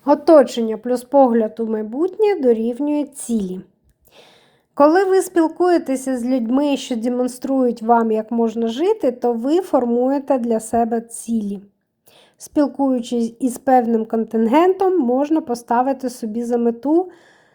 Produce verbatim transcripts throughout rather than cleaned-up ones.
Оточення плюс погляд у майбутнє дорівнює цілі. Коли ви спілкуєтеся з людьми, що демонструють вам, як можна жити, то ви формуєте для себе цілі. Спілкуючись із певним контингентом, можна поставити собі за мету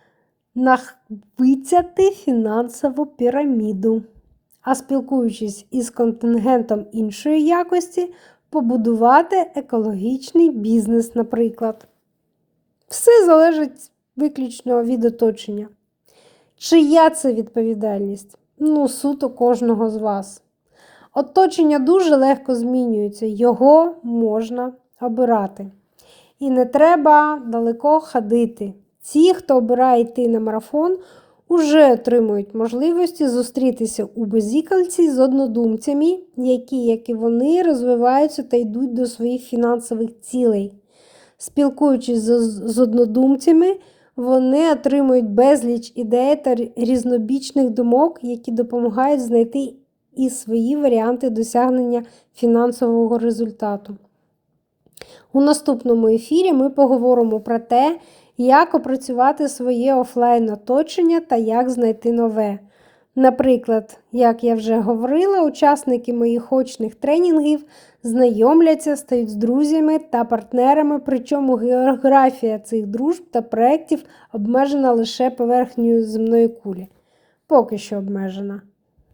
нахвицяти фінансову піраміду. А спілкуючись із контингентом іншої якості, побудувати екологічний бізнес, наприклад. Все залежить виключно від оточення. Чия це відповідальність? Ну, суто кожного з вас. Оточення дуже легко змінюється, його можна обирати. І не треба далеко ходити. Ті, хто обирає йти на марафон, уже отримують можливості зустрітися у базікальці з однодумцями, які, як і вони, розвиваються та йдуть до своїх фінансових цілей. Спілкуючись з однодумцями, вони отримують безліч ідей та різнобічних думок, які допомагають знайти і свої варіанти досягнення фінансового результату. У наступному ефірі ми поговоримо про те, як опрацювати своє офлайн-оточення та як знайти нове. Наприклад, як я вже говорила, учасники моїх очних тренінгів знайомляться, стають з друзями та партнерами, причому географія цих дружб та проєктів обмежена лише поверхнею земної кулі. Поки що обмежена.